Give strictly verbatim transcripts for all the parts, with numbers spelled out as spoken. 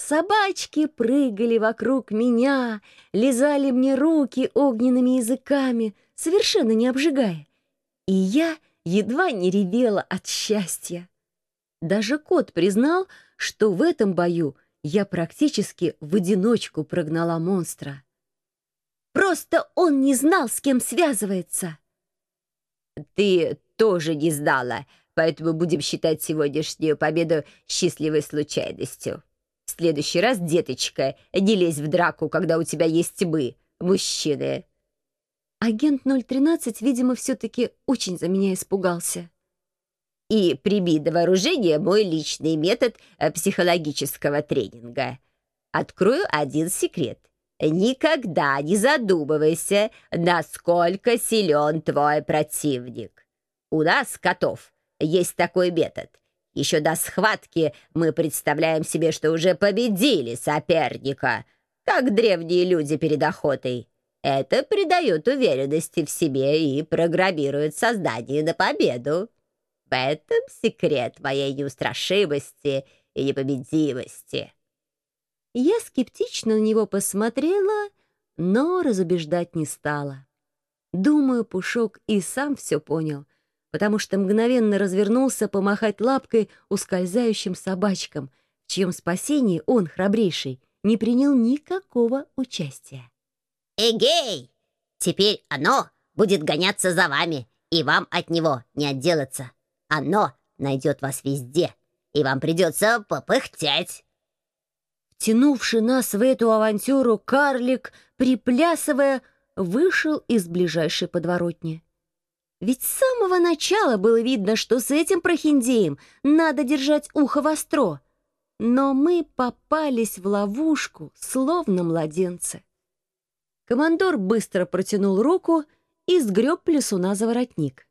Собачки прыгали вокруг меня, лизали мне руки огненными языками, совершенно не обжигая. И я едва не ревела от счастья. Даже кот признал, что в этом бою я практически в одиночку прогнала монстра. Просто он не знал, с кем связывается. Ты тоже не знала, поэтому будем считать сегодняшнюю победу счастливой случайностью. В следующий раз, деточка, не лезь в драку, когда у тебя есть мы, мужчины. Агент ноль тринадцать, видимо, все-таки очень за меня испугался. И прими на вооружение мой личный метод э, психологического тренинга. Открою один секрет. Никогда не задумывайся, насколько силен твой противник. У нас, котов, есть такой метод. Еще до схватки мы представляем себе, что уже победили соперника, как древние люди перед охотой. Это придает уверенности в себе и программирует сознание на победу. В этом секрет моей неустрашимости и непобедимости. Я скептично на него посмотрела, но разубеждать не стала. Думаю, Пушок и сам все понял, потому что мгновенно развернулся помахать лапкой ускользающим собачкам, в чьем спасении он, храбрейший, не принял никакого участия. Эгей! Теперь оно будет гоняться за вами, и вам от него не отделаться. Оно найдет вас везде, и вам придется попыхтеть. Втянувший нас в эту авантюру карлик, приплясывая, вышел из ближайшей подворотни. Ведь с самого начала было видно, что с этим прохиндеем надо держать ухо востро. Но мы попались в ловушку, словно младенцы. Командор быстро протянул руку и сгреб плесуна за воротник.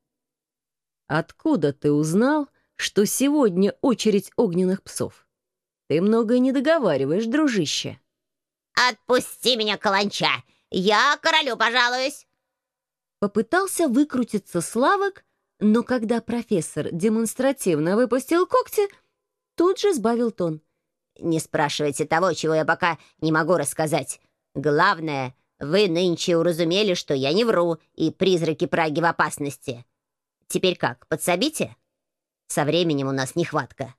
«Откуда ты узнал, что сегодня очередь огненных псов? Ты многое не договариваешь, дружище». Отпусти меня, каланча! Я королю пожалуюсь. Попытался выкрутиться Славок, но когда профессор демонстративно выпустил когти, тут же сбавил тон. Не спрашивайте того, чего я пока не могу рассказать. Главное, вы нынче уразумели, что я не вру, и призраки Праги в опасности. Теперь как, подсобите? Со временем у нас нехватка.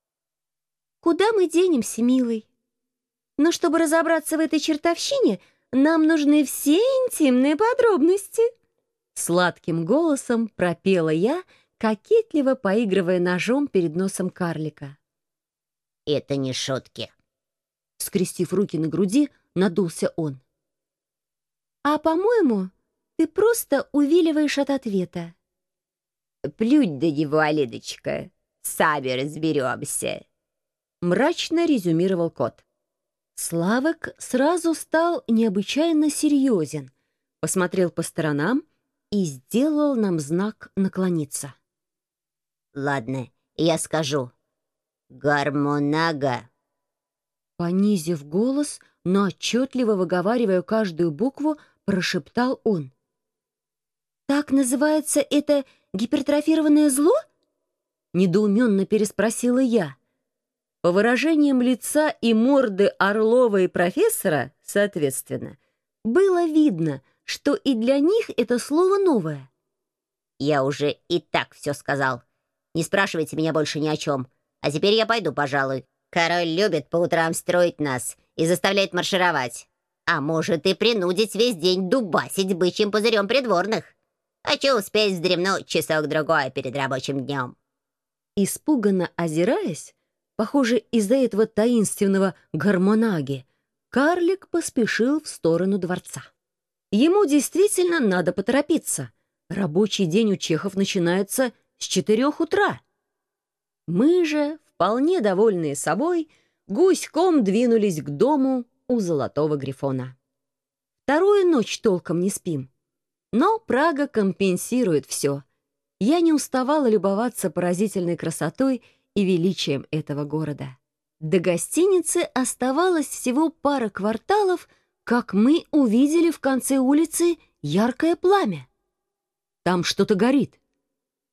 Куда мы денемся, милый? Но чтобы разобраться в этой чертовщине, нам нужны все интимные подробности. Сладким голосом пропела я, кокетливо поигрывая ножом перед носом карлика. Это не шутки. Скрестив руки на груди, надулся он. А, по-моему, ты просто увиливаешь от ответа. Плюнь до него, Алиночка, сами разберемся. Мрачно резюмировал кот. Славок сразу стал необычайно серьезен, посмотрел по сторонам и сделал нам знак наклониться. Ладно, я скажу. Гармонага. Понизив голос, но отчетливо выговаривая каждую букву, прошептал он. «Так называется это гипертрофированное зло?» Недоуменно переспросила я. По выражениям лица и морды Орлова и профессора, соответственно, было видно, что и для них это слово новое. Я уже и так все сказал. Не спрашивайте меня больше ни о чем. А теперь я пойду, пожалуй. Король любит по утрам строить нас и заставляет маршировать. А может и принудить весь день дубасить бычьим пузырем придворных. Хочу успеть вздремнуть часок-другой перед рабочим днем. Испуганно озираясь, похоже, из-за этого таинственного гармонаги, карлик поспешил в сторону дворца. Ему действительно надо поторопиться. Рабочий день у чехов начинается с четырех утра. Мы же, вполне довольные собой, гуськом двинулись к дому у Золотого Грифона. Вторую ночь толком не спим. Но Прага компенсирует все. Я не уставала любоваться поразительной красотой и величием этого города. До гостиницы оставалось всего пара кварталов, как мы увидели в конце улицы яркое пламя. Там что-то горит.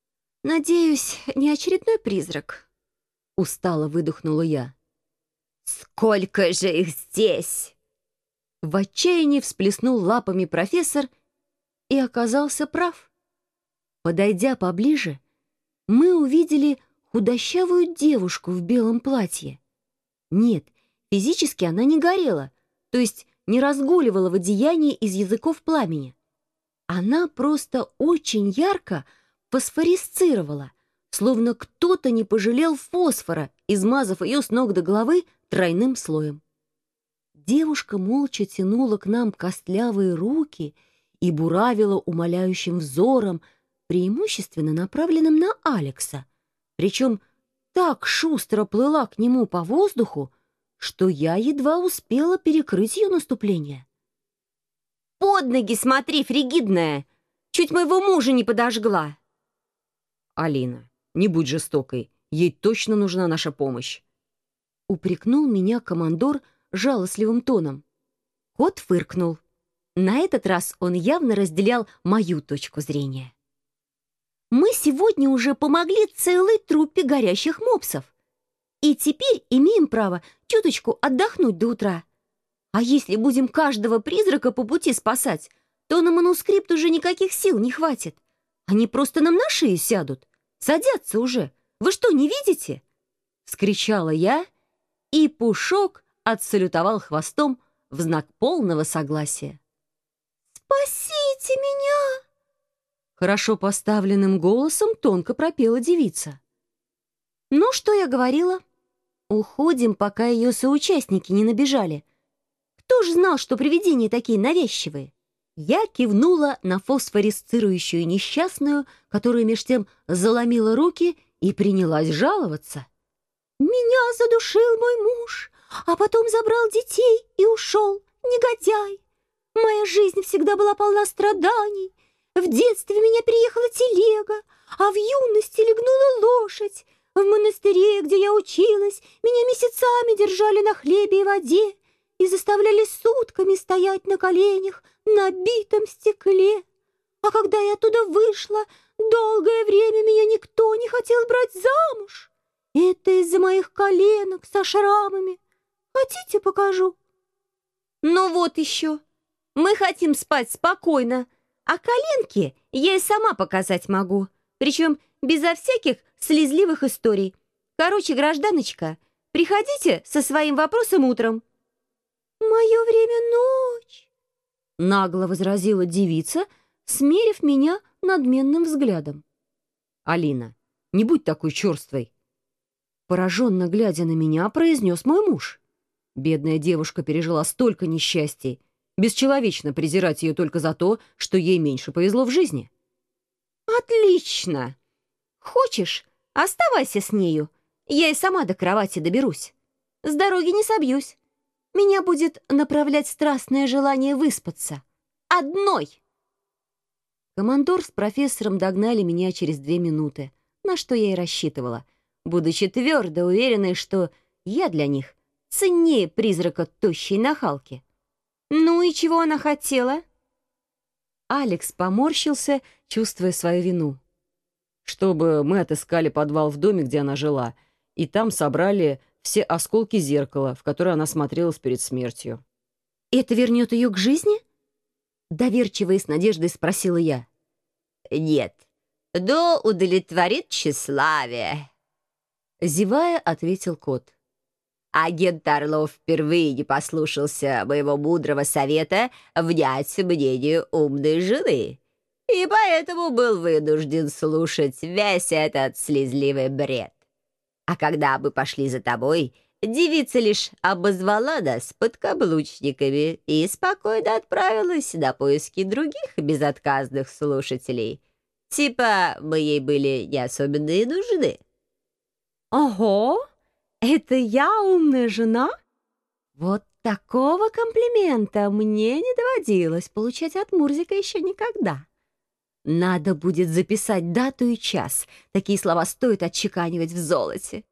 «Надеюсь, не очередной призрак», — устало выдохнула я. Сколько же их здесь!» В отчаянии всплеснул лапами профессор и оказался прав. Подойдя поближе, мы увидели худощавую девушку в белом платье. Нет, физически она не горела, то есть не разгуливала в одеянии из языков пламени. Она просто очень ярко фосфорисцировала, словно кто-то не пожалел фосфора, измазав ее с ног до головы тройным слоем. Девушка молча тянула к нам костлявые руки и буравила умоляющим взором, преимущественно направленным на Алекса, причем так шустро плыла к нему по воздуху, что я едва успела перекрыть ее наступление. «Под ноги смотри, фригидная! Чуть моего мужа не подожгла!» «Алина, не будь жестокой, ей точно нужна наша помощь!» Упрекнул меня командор жалостливым тоном. Кот фыркнул. На этот раз он явно разделял мою точку зрения. «Мы сегодня уже помогли целой труппе горящих мопсов. И теперь имеем право чуточку отдохнуть до утра. А если будем каждого призрака по пути спасать, то на манускрипт уже никаких сил не хватит. Они просто нам на шею сядут. Садятся уже. Вы что, не видите?» Вскричала я, и Пушок отсалютовал хвостом в знак полного согласия. «Спасите меня!» Хорошо поставленным голосом тонко пропела девица. «Ну, что я говорила? Уходим, пока ее соучастники не набежали. Кто ж знал, что привидения такие навязчивые?» Я кивнула на фосфорисцирующую несчастную, которая меж тем заломила руки и принялась жаловаться. «Меня задушил мой муж, а потом забрал детей и ушел, негодяй. Моя жизнь всегда была полна страданий. В детстве меня переехала телега, а в юности легнула лошадь. В монастыре, где я училась, меня месяцами держали на хлебе и воде и заставляли сутками стоять на коленях на битом стекле. А когда я оттуда вышла, долгое время меня никто не хотел брать замуж. Это из-за моих коленок со шрамами. Хотите, покажу?» «Ну вот еще. Мы хотим спать спокойно, а коленки я и сама показать могу, причем безо всяких слезливых историй. Короче, гражданочка, приходите со своим вопросом утром». «Мое время ночь», — нагло возразила девица, смерив меня надменным взглядом. «Алина, не будь такой черствой!» Пораженно глядя на меня, произнес мой муж. Бедная девушка пережила столько несчастий. Бесчеловечно презирать ее только за то, что ей меньше повезло в жизни. «Отлично! Хочешь, оставайся с нею. Я и сама до кровати доберусь. С дороги не собьюсь. Меня будет направлять страстное желание выспаться. Одной!» Командор с профессором догнали меня через две минуты, на что я и рассчитывала, будучи твердо уверенной, что я для них ценнее призрака тощей нахалки. «Ну и чего она хотела?» Алекс поморщился, чувствуя свою вину. «Чтобы мы отыскали подвал в доме, где она жила, и там собрали все осколки зеркала, в которое она смотрелась перед смертью». «Это вернет ее к жизни?» Доверчиво и с надеждой спросила я. «Нет, но удовлетворит тщеславие», — зевая, ответил кот. «Агент Орлов впервые не послушался моего мудрого совета внять мнению умной жены, и поэтому был вынужден слушать весь этот слезливый бред. А когда мы пошли за тобой, девица лишь обозвала нас подкаблучниками и спокойно отправилась на поиски других безотказных слушателей. Типа мы ей были не особенно и нужны». «Ого! Это я умная жена?» Вот такого комплимента мне не доводилось получать от Мурзика еще никогда. Надо будет записать дату и час. Такие слова стоит отчеканивать в золоте.